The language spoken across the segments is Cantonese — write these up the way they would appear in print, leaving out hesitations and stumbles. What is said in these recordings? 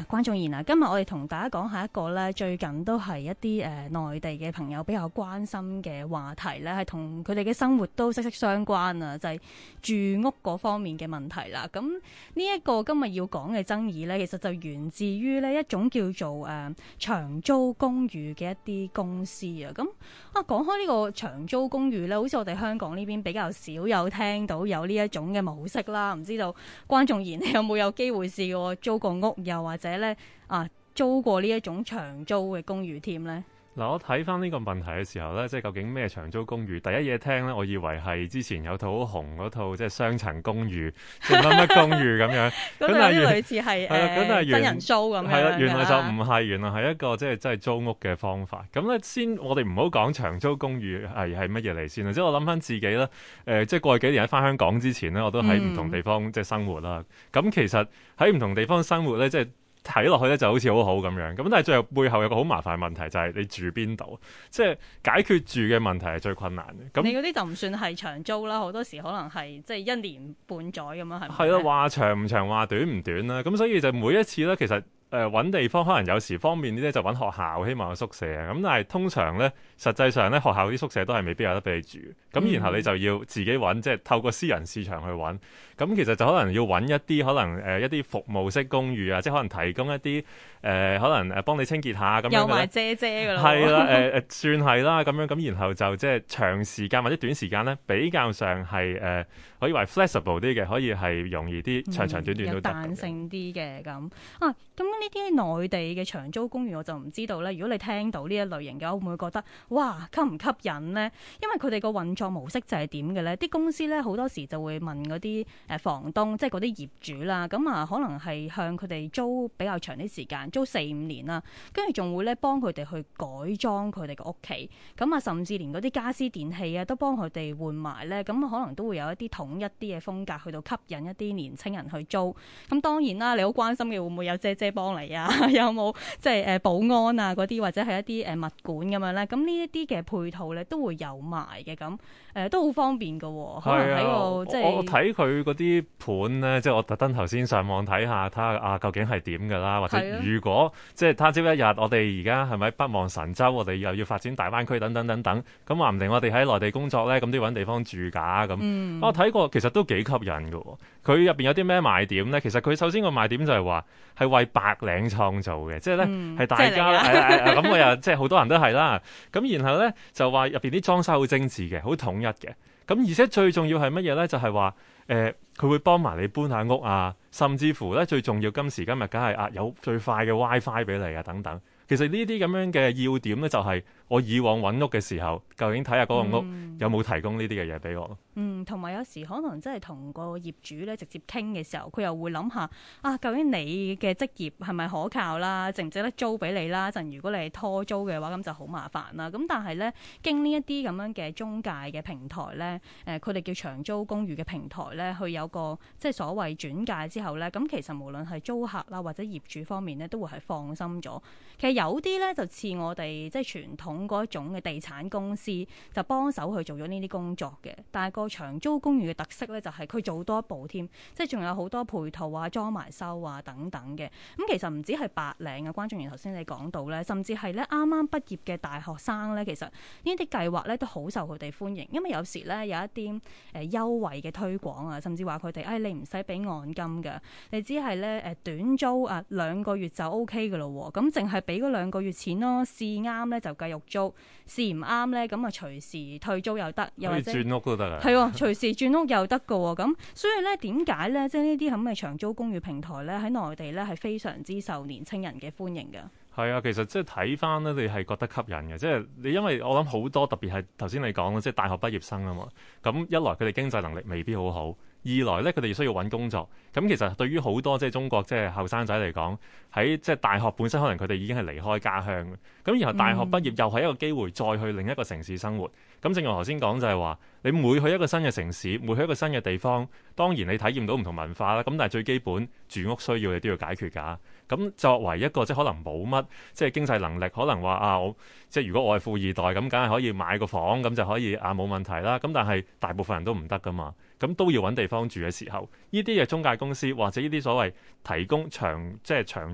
關仲然啊，今日我哋同大家講下一個咧，最近都係一啲內地嘅朋友比較關心嘅話題咧，係同佢哋嘅生活都息息相關啊，就係住屋嗰方面嘅問題啦。咁呢一個今日要講嘅爭議咧，其實就源自於呢一種叫做長租公寓嘅一啲公司啊。咁講開呢個長租公寓咧，好似我哋香港呢邊比較少有聽到有呢一種嘅模式啦。唔知道關仲然你有冇有機會試過租過屋，又或者咧租過呢一種長租嘅公寓添咧？ 嗱，我睇翻呢個問題嘅時候咧，即係究竟咩長租公寓？第一嘢聽咧，我以為係之前有套好紅嗰套，即係雙層公寓，即係乜乜公寓咁樣。 咁但係類似係真人 show 咁樣。係啦， 原來就唔係，原來係一個即係真係租屋嘅方法。咁咧先，我哋唔好講長租公寓係乜嘢嚟先啦。即係我諗翻自己咧，即係過去幾年喺翻香港之前咧，我都喺唔同地方即係生活啦。咁其實喺唔同地方生活咧，即係睇落去咧就好似好好咁樣，咁但係最後背後有個好麻煩嘅問題，就係你住邊度，即係解決住嘅問題係最困難嘅。咁你嗰啲就唔算係長租啦，好多時可能係即係1年半載咁樣，係咪？ 係啦，話長唔長，話短唔短啦。咁所以就每一次咧，其實揾地方可能有時方便啲咧，就揾學校，希望有宿舍啊。咁但係通常咧，實際上咧，學校啲宿舍都係未必有得俾你住。咁然後你就要自己揾，即係透過私人市場去揾。咁其實就可能要揾一啲可能一啲服務式公寓啊，即係可能提供一啲可能幫你清潔下咁樣。有埋遮㗎啦。 係啦，算係啦咁樣。咁然後就即係長時間或者短時間咧，比較上係可以話 flexible 啲嘅，可以係容易啲，長長短短都得。 有彈性啲嘅咁啊。咁呢啲內地嘅長租公寓我就唔知道咧。如果你聽到呢一類型嘅，會唔會覺得哇吸唔吸引呢？因為佢哋個運作模式就係點嘅咧？啲公司咧好多時就會問嗰啲房東，即係嗰啲業主啦，咁可能係向佢哋租比較長啲時間，租4-5年啦，跟住仲會咧幫佢哋去改裝佢哋嘅屋企，咁甚至連嗰啲家私電器啊都幫佢哋換埋咧，咁可能都會有一啲統一啲嘅風格去到吸引一啲年青人去租。咁當然啦，你好關心嘅會唔會有姐幫你啊？有冇即係保安啊嗰啲，或者係一啲物管咁樣咧？咁呢一啲嘅配套咧都會有埋嘅，咁都好方便噶。可能喺個即係我睇佢嗰啲盤咧，即係我特登頭先上網睇下究竟係點噶啦，或者如果即係他朝一日我哋而家係咪北望神州，我哋又要發展大灣區等等等等，咁話唔定我哋喺內地工作咧，咁都要搵地方住㗎咁。我睇過其實都幾吸引㗎。佢入邊有啲咩賣點咧？其實佢首先個賣點就係話係為白領創造嘅，即係咧係大家咁我又即係好多人都係啦。咁然後咧就話入邊啲裝修好精緻嘅，好統一嘅。咁而且最重要係乜嘢咧？就係話佢會幫埋你搬下屋啊，甚至乎咧最重要今時今日梗係有最快嘅 WiFi 俾你啊等等。其實呢啲咁樣嘅要點咧，就係我以往揾屋嘅時候，究竟睇下嗰個屋有冇提供呢啲嘅嘢俾我。 同埋有時可能真係同個業主咧直接傾嘅時候，佢又會諗下究竟你嘅職業係咪可靠啦，值唔值得租俾你啦？陣如果你係拖租嘅話，咁就好麻煩啦。咁但係咧，經呢一啲咁樣嘅中介嘅平台咧，佢哋叫長租公寓嘅平台咧，佢有個即係所謂轉介之後咧，咁其實無論係租客啦或者業主方面咧，都會係放心咗。其實有啲咧就似我哋即係傳統嗰一種嘅地產公司，就幫手去做咗呢啲工作嘅。但係個長租公寓嘅特色咧，就係佢做多一步添，即係仲有好多配套啊、裝埋修啊等等嘅。咁其實唔止係白領啊，關仲然頭先你講到咧，甚至係咧啱啱畢業嘅大學生咧，其實呢啲計劃咧都好受佢哋歡迎，因為有時咧有一啲優惠嘅推廣啊，甚至話佢哋你唔使俾按金㗎，你只係咧短租2個月就 OK 㗎咯喎，咁淨係俾嗰2個月錢咯，試啱咧就繼續租，試唔啱咧咁隨時退租又得，又或者轉屋都得啊。 係喎，隨時轉屋又得㗎喎。咁所以咧點解咧即係呢啲咁嘅長租公寓平台咧喺內地咧係非常之受年青人嘅歡迎㗎。 係啊，其實即係睇翻咧，你係覺得吸引嘅，即係你因為我諗好多特別係頭先你講嘅，即係大學畢業生啊嘛。咁一來佢哋經濟能力未必好好，二來咧佢哋需要揾工作。咁其實對於好多即係中國即係後生仔嚟講，喺即係大學本身可能佢哋已經係離開家鄉嘅。咁然後大學畢業又係一個機會再去另一個城市生活。咁正如我頭先講就係話，你每去一個新嘅城市，每去一個新嘅地方，當然你體驗到唔同文化啦。咁但係最基本住屋需要你都要解決㗎。咁作為一個即係可能冇乜即係經濟能力，可能話我即係如果我係富二代咁，梗係可以買個房咁就可以冇問題啦。咁但係大部分人都唔得㗎嘛，咁都要揾地方住嘅時候，呢啲嘅中介公司或者呢啲所謂提供即係長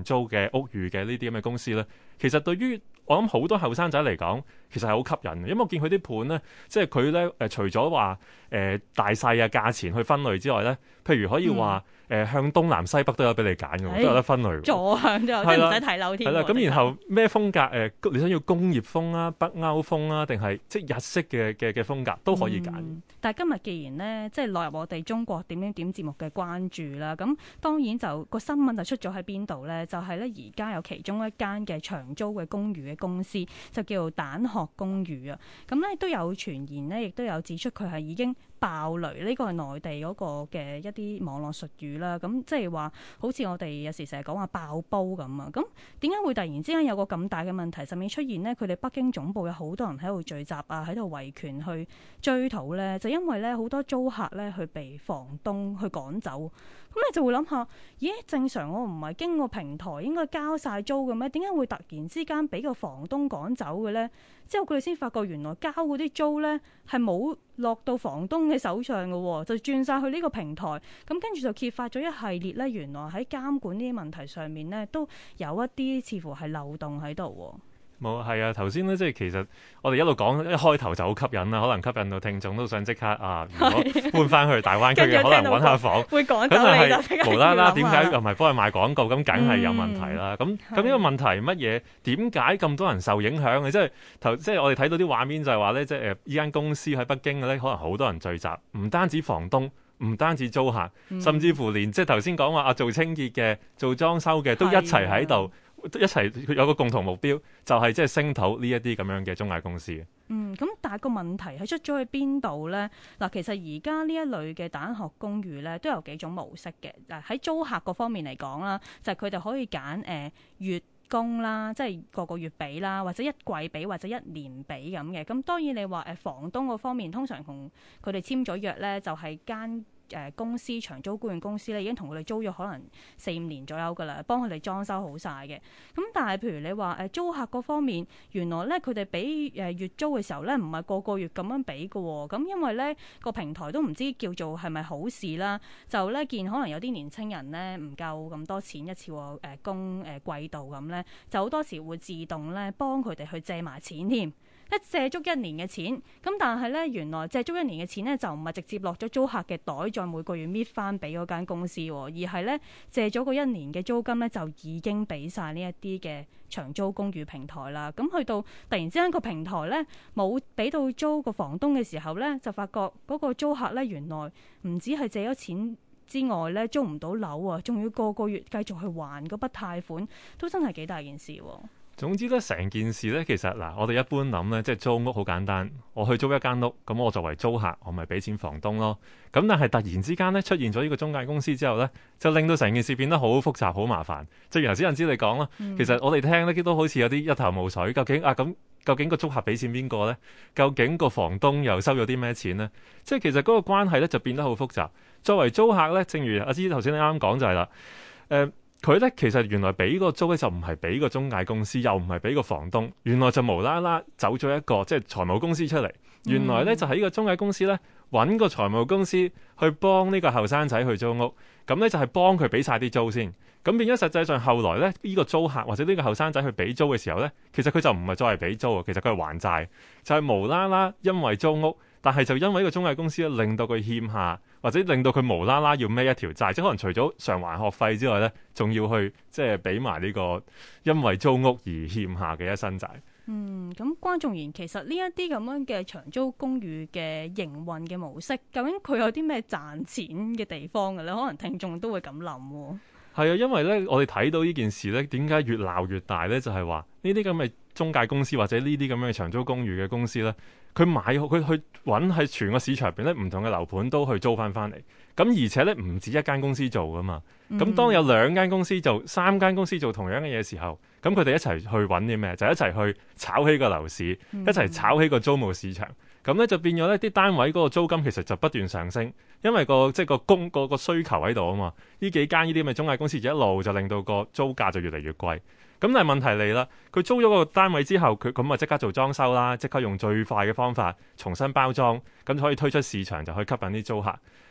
租嘅屋宇嘅呢啲咁嘅公司咧，其實對於我諗好多後生仔嚟講，其實係好吸引嘅，因為我見佢啲盤咧，即係佢咧除咗話大細啊價錢去分類之外咧，譬如可以話向東南西北都有俾你揀嘅，都有得分類。 坐向都有，即係唔使睇樓添。 係啦，咁然後咩風格你想要工業風啊、北歐風啊，定係即係日式嘅風格都可以揀。 但係今日既然呢，即係落入我哋中國點節目嘅關注啦，咁當然就個新聞就出咗喺邊度呢？就係咧而家有其中一間嘅長租嘅公寓嘅公司，就叫做蛋殼公寓啊。咁咧都有傳言呢，亦都有指出佢係已經爆雷，呢個係內地嗰個嘅一啲網絡術語啦。咁即係話，好似我哋有時成日講話爆煲咁啊。咁點解會突然之間有個咁大嘅問題甚至出現呢？佢哋北京總部有好多人喺度聚集啊，喺度維權去追討呢。就因為咧好多租客咧去被房東去趕走。咁你就會諗下，咦？正常我唔係經過平台應該交晒租嘅咩？點解會突然之間俾個房東趕走嘅呢？之後佢哋先發覺原來交嗰啲租呢係冇落到房東嘅手上嘅，就轉晒去呢個平台。咁跟住就揭發咗一系列呢，原來喺監管呢啲問題上面呢，都有一啲似乎係漏洞喺度。 冇係啊！頭先咧，即係其實我哋一路講一開頭就好吸引啦，可能吸引到聽眾都想即刻如果搬翻去大灣區嘅，可能揾下房， 會趕走你就即刻無啦啦點解又唔係幫佢賣廣告？咁梗係有問題啦。咁呢個問題乜嘢？點解咁多人受影響嘅？即係我哋睇到啲畫面就係話咧，即係呢間公司喺北京嘅咧，可能好多人聚集，唔單止房東，唔單止租客，甚至乎連即係頭先講話做清潔嘅、做裝修嘅都一齊喺度。一齊有個共同目標，就係即係聲討呢一啲咁樣嘅中介公司。 咁但係個問題係出咗去邊度呢？嗱，其實而家呢一類嘅蛋殼公寓咧，都有幾種模式嘅。喺租客嗰方面嚟講啦，就係佢哋可以揀月供啦，即係個月俾啦，或者一季俾或者一年俾咁嘅。咁當然你話房東嗰方面，通常同佢哋簽咗約咧，就係間公司長租僱傭公司咧，已經同佢哋租咗可能4-5年左右噶啦，幫佢哋裝修好晒嘅。咁但係譬如你話租客嗰方面，原來咧佢哋俾月租嘅時候咧，唔係個月咁樣俾嘅喎。咁因為咧個平台都唔知叫做係咪好事啦，就咧見可能有啲年青人咧唔夠咁多錢一次喎供季度咁咧，就好多時會自動咧幫佢哋去借埋錢添。借足1年嘅錢，咁但係咧原來借足1年嘅錢咧就唔係直接落咗租客嘅袋，再每個月搣翻俾嗰間公司，而係咧借咗個1年嘅租金咧就已經俾晒呢一啲嘅長租公寓平台啦。咁去到突然之間個平台咧冇俾到租個房東嘅時候咧，就發覺嗰個租客咧原來唔止係借咗錢之外咧租唔到樓啊，仲要個月繼續去還嗰筆貸款，都真係幾大件事。 總之咧，成件事咧，其實我哋一般諗咧，即係租屋好簡單，我去租一間屋，咁我作為租客，我咪俾錢房東咯。咁但係突然之間咧出現咗呢個中介公司之後咧，就令到成件事變得好複雜、好麻煩。正如頭先人知你講啦，其實我哋聽咧都好似有啲一頭霧水，究竟個租客俾錢邊個咧？究竟個房東又收咗啲咩錢咧？即係其實嗰個關係咧就變得好複雜。作為租客咧，正如阿芝頭先你啱啱講就係啦，佢咧其實原來俾個租咧就唔係俾個中介公司，又唔係俾個房東，原來就無啦啦走咗一個即係財務公司出嚟。原來咧就喺呢個中介公司咧揾個財務公司去幫呢個後生仔去租屋，咁咧就係幫佢俾晒啲租先。咁變咗實際上後來咧呢個租客或者呢個後生仔去俾租嘅時候咧，其實佢就唔係再係俾租，其實佢係還債，就係無啦啦因為租屋。但係就因為呢個中介公司咧，令到佢欠下，或者令到佢無啦啦要孭一條債，即係可能除咗償還學費之外咧，仲要去即係俾埋呢個因為租屋而欠下嘅一身債。 咁關仲然，其實呢一啲咁樣嘅長租公寓嘅營運嘅模式，究竟佢有啲咩賺錢嘅地方嘅咧？可能聽眾都會咁諗。 係啊，因為咧，我哋睇到呢件事咧，點解越鬧越大咧？就係話呢啲咁嘅中介公司或者呢啲咁樣嘅長租公寓嘅公司咧，佢去揾喺全個市場入邊咧，唔同嘅樓盤都去租翻嚟。咁而且咧唔止一間公司做噶嘛。咁當有2間公司做、3間公司做同樣嘅嘢時候，咁佢哋一齊去揾啲咩？就一齊去炒起個樓市，一齊炒起個租務市場。咁咧就變咗呢啲單位嗰個租金其實就不斷上升，因為個需求喺度啊嘛。呢幾間呢啲咁嘅中介公司一路就令到個租價就越嚟越貴。咁但係問題嚟啦，佢租咗個單位之後，佢咁啊即刻做裝修啦，即刻用最快嘅方法重新包裝，咁就可以推出市場，就可以吸引啲租客。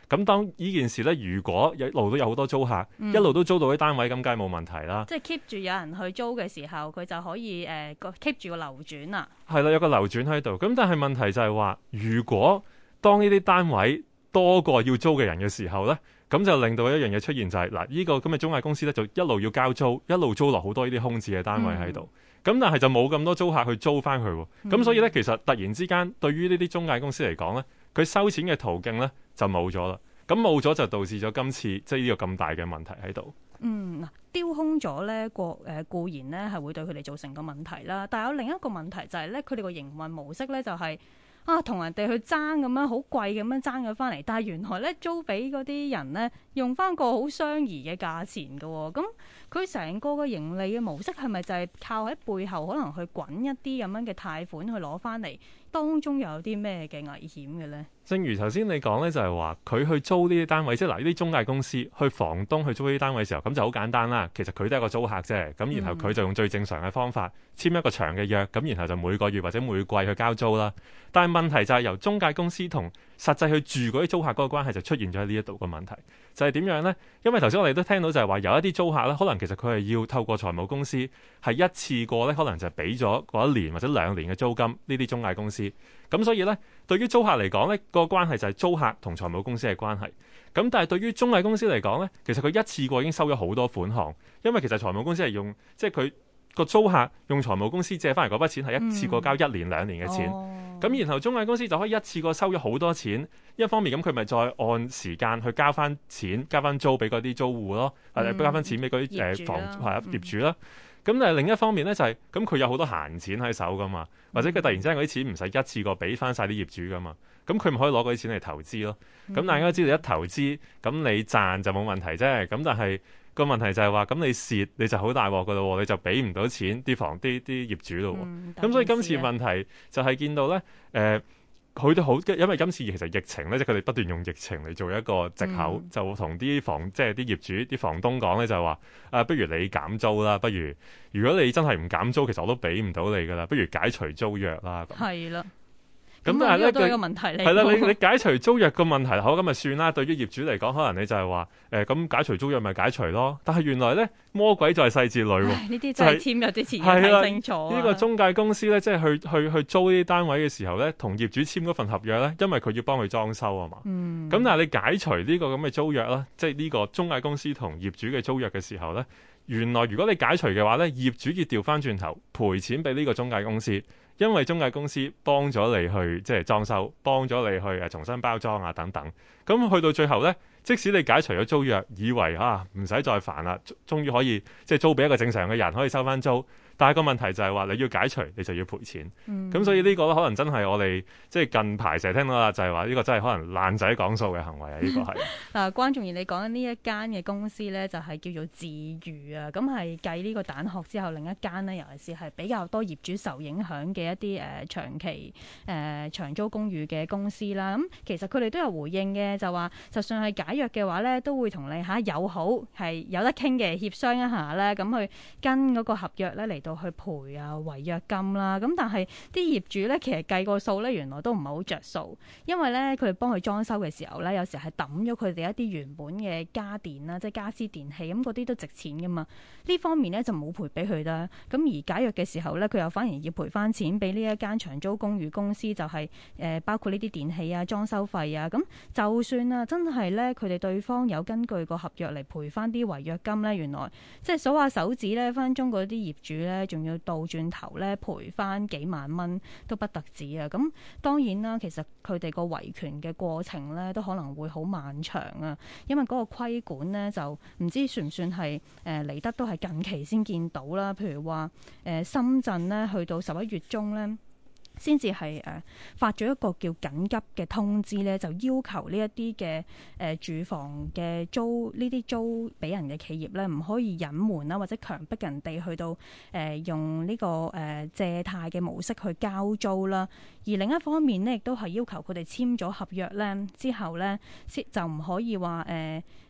咁當呢件事咧，如果一路都有好多租客，一路都租到啲單位，咁梗係冇問題啦。 即係 keep 住有人去租嘅時候，佢就可以keep 住個流轉啦。 係啦，有個流轉喺度。咁但係問題就係話，如果當呢啲單位多過要租嘅人嘅時候咧，咁就令到一樣嘢出現，就係嗱，呢個咁嘅中介公司咧就一路要交租，一路租落好多呢啲空置嘅單位喺度。咁但係就冇咁多租客去租翻佢。咁所以咧，其實突然之間對於呢啲中介公司嚟講咧，佢收錢嘅途徑咧就冇咗啦。咁冇咗就導致咗今次即係呢個咁大嘅問題喺度。 丟空咗咧，固然咧係會對佢哋造成個問題啦。但係有另一個問題就係咧，佢哋個營運模式咧就係同人哋去爭咁樣好貴咁樣爭咗翻嚟，但係原來咧租俾嗰啲人咧用翻個好相宜嘅價錢㗎喎。咁佢成個盈利嘅模式係咪就係靠喺背後可能去滾一啲咁樣嘅貸款去攞翻嚟？當中又有啲咩嘅危險嘅咧？ 正如頭先你講咧，就係話佢去租呢啲單位，即係嗱呢啲中介公司去房東去租呢啲單位嘅時候，咁就好簡單啦。其實佢都係個租客啫，咁然後佢就用最正常嘅方法簽一個長嘅約，咁然後就每個月或者每季去交租啦。但係問題就係由中介公司同實際去住嗰啲租客嗰個關係就出現咗喺呢一度嘅問題，就係點樣呢？因為頭先我哋都聽到就係話有一啲租客咧，可能其實佢係要透過財務公司係一次過咧，可能就俾咗嗰1年或者2年嘅租金呢啲中介公司。咁所以咧，對於租客嚟講咧，個關係就係租客同財務公司嘅關係。咁但係對於中介公司嚟講咧，其實佢一次過已經收咗好多款項，因為其實財務公司係用即係佢個租客用財務公司借翻嚟嗰筆錢係一次過交1年2年嘅錢。咁然後中介公司就可以一次過收咗好多錢，一方面咁佢咪再按時間去交翻錢、交翻租俾嗰啲租戶咯，或者交翻錢俾嗰啲業主啦。咁但係另一方面咧就係咁佢有好多閒錢喺手噶嘛，或者佢突然之間嗰啲錢唔使一次過俾翻晒啲業主噶嘛，咁佢咪可以攞嗰啲錢嚟投資咯。咁大家都知道一投資咁你賺就冇問題啫，咁但係個問題就係話咁你蝕你就好大鑊噶咯，你就俾唔到錢啲業主咯。咁所以今次問題就係見到咧佢都好，因為今次其實疫情咧，即係佢哋不斷用疫情嚟做一個藉口，就同啲即係啲業主、啲房東講咧，就係話不如你減租啦，不如如果你真係唔減租，其實我都俾唔到你噶啦，不如解除租約啦。係啦。咁但係咧， 都係個問題嚟。 係啦，你解除租約個問題，好咁咪算啦。對於業主嚟講，可能你就係話咁解除租約咪解除咯。但係原來咧魔鬼在細節裏喎。呢啲真係簽咗之前要睇清楚。呢個中介公司咧，即係去租呢啲單位嘅時候咧，同業主簽嗰份合約咧，因為佢要幫佢裝修啊嘛。咁但係你解除呢個咁嘅租約啦，即係呢個中介公司同業主嘅租約嘅時候咧，原來如果你解除嘅話咧，業主要調翻轉頭賠錢俾呢個中介公司。因為中介公司幫咗你去即係裝修，幫咗你去重新包裝啊等等，咁去到最後呢，即使你解除咗租約，以為唔使再煩啦，終於可以即係租俾一個正常嘅人可以收翻租，但係個問題就係話你要解除，你就要賠錢。咁所以呢個可能真係我哋即係近排成日聽到啦，就係話呢個真係可能爛仔講數嘅行為啊！呢個係關仲然你講緊呢一間嘅公司呢，就係叫做自娛啊，咁係繼呢個蛋殼之後另一間呢，尤其是係比較多業主受影響嘅一啲長期長租公寓嘅公司啦。咁其實佢哋都有回應嘅，就話就算係解約嘅話呢，都會同你友好係有得傾嘅，協商一下咧，咁去跟嗰個合約呢嚟到去賠違約金啦。咁但係啲業主呢，其實計個數呢，原來都唔係好着數，因為呢，佢哋幫佢裝修嘅時候呢，有時係抌咗佢哋一啲原本嘅家電啦，即係家私電器，咁嗰啲都值錢噶嘛。呢方面呢，就冇賠俾佢啦。咁而解約嘅時候呢，佢又反而要賠翻錢俾呢一間長租公寓公司，就係包括呢啲電器啊、裝修費啊。咁就算啊，真係呢，佢哋對方有根據個合約嚟賠翻啲違約金呢，原來即係數下手指呢，分分鐘嗰啲業主呢，仲要倒轉頭呢，賠翻幾萬蚊都不特止啊。咁當然啦，其實佢哋個維權嘅過程呢，都可能會好漫長啊，因為嗰個規管呢，就唔知算唔算係嚟得都係近期先見到啦。譬如話深圳呢，去到11月中呢，先至係發咗一個叫緊急嘅通知咧，就要求呢一啲嘅住房嘅租呢啲租俾人嘅企業咧，唔可以隱瞞啦，或者強迫人哋去到用呢個借貸嘅模式去交租啦。而另一方面呢，亦都係要求佢哋簽咗合約咧之後咧，就唔可以話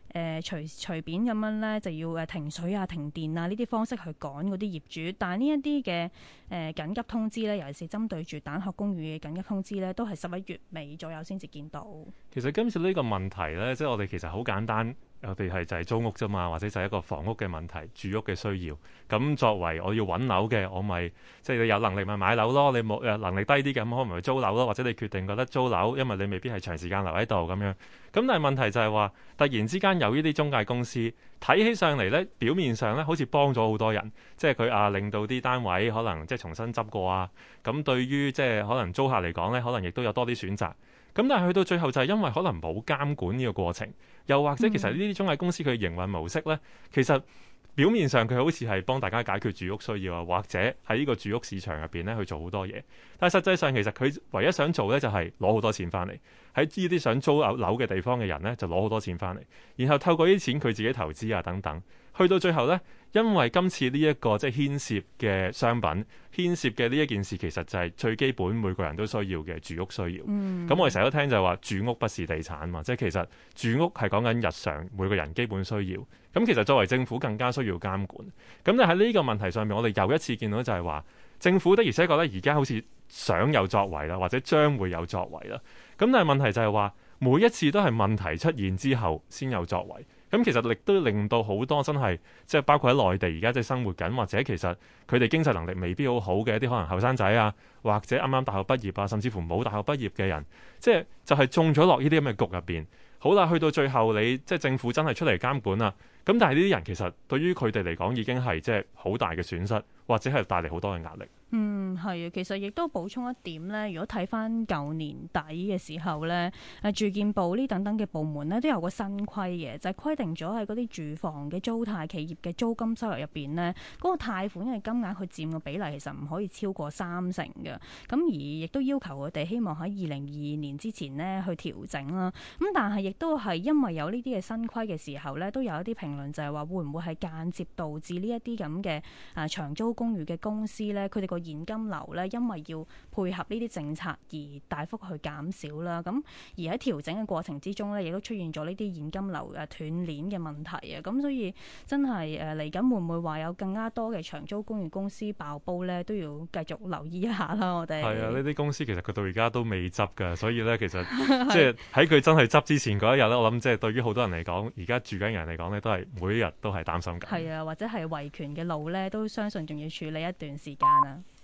隨便咁樣咧就要停水啊、停電啊呢啲方式去趕嗰啲業主，但係呢一啲嘅緊急通知咧，尤其是針對住蛋殼公寓嘅緊急通知咧，都係11月尾左右先至見到。 其實今次呢個問題咧，即係我哋其實好簡單。我哋係就係租屋啫嘛，或者就係一個房屋嘅問題、住屋嘅需要。咁作為我要揾樓嘅，我咪即係你有能力咪買樓咯。你冇能力低啲嘅，咁可能咪租樓咯。或者你決定覺得租樓，因為你未必係長時間留喺度咁樣。咁但係問題就係話，突然之間有呢啲中介公司睇起上嚟呢，表面上呢好似幫咗好多人，即係佢令到啲單位可能即係重新執過啊。咁對於即係可能租客嚟講呢，可能亦都有多啲選擇。咁但係去到最後就係因為可能冇監管呢個過程，又或者其實呢啲中介公司佢營運模式呢，其實表面上佢好似係幫大家解決住屋需要啊，或者喺呢個住屋市場入邊呢去做好多嘢。但係實際上其實佢唯一想做呢，就係攞好多錢翻嚟，喺呢啲想租樓嘅地方嘅人呢，就攞好多錢翻嚟，然後透過呢啲錢佢自己投資啊等等，去到最後呢，因為今次呢一個即係牽涉嘅商品，牽涉嘅呢一件事其實就係最基本每個人都需要嘅住屋需要。咁我哋成日都聽就係話住屋不是地產嘛，即係其實住屋係講緊日常每個人基本需要。咁其實作為政府更加需要監管。咁但係喺呢個問題上面，我哋又一次見到就係話政府的而且確咧而家好似想有作為啦，或者將會有作為啦。咁但係問題就係話每一次都係問題出現之後先有作為。咁其實亦都令到好多真係即係包括喺內地而家即係生活緊，或者其實佢哋經濟能力未必好好嘅一啲可能後生仔啊，或者啱啱大學畢業啊，甚至乎冇大學畢業嘅人，即係就係中咗落呢啲咁嘅局入邊。好啦，去到最後你即係政府真係出嚟監管啦，咁但係呢啲人其實對於佢哋嚟講已經係即係好大嘅損失，或者係帶嚟好多嘅壓力。 係啊，其實亦都補充一點咧，如果睇翻舊年底嘅時候咧，住建部呢等等嘅部門咧都有個新規嘅，就係規定咗喺嗰啲住房嘅租貸企業嘅租金收入入邊咧，嗰個貸款嘅金額佢佔嘅比例其實唔可以超過30%嘅。咁而亦都要求佢哋希望喺2022年之前咧去調整啦。咁但係亦都係因為有呢啲嘅新規嘅時候咧，都有一啲評論就係話會唔會係間接導致呢一啲咁嘅長租公寓嘅公司咧，佢哋個現金流咧，因為要配合呢啲政策而大幅去減少啦。咁而喺調整嘅過程之中咧，亦都出現咗呢啲現金流斷鏈嘅問題啊。咁所以真係嚟緊會唔會話有更加多嘅長租公寓公司爆煲咧，都要繼續留意一下啦。我哋係啊， 呢啲公司其實佢到而家都未執㗎，所以咧其實即係喺佢真係執之前嗰一日咧，我諗即係對於好多人嚟講，而家住緊人嚟講咧，都係每一日都係擔心緊。 係啊，或者係維權嘅路咧，都相信仲要處理一段時間啊。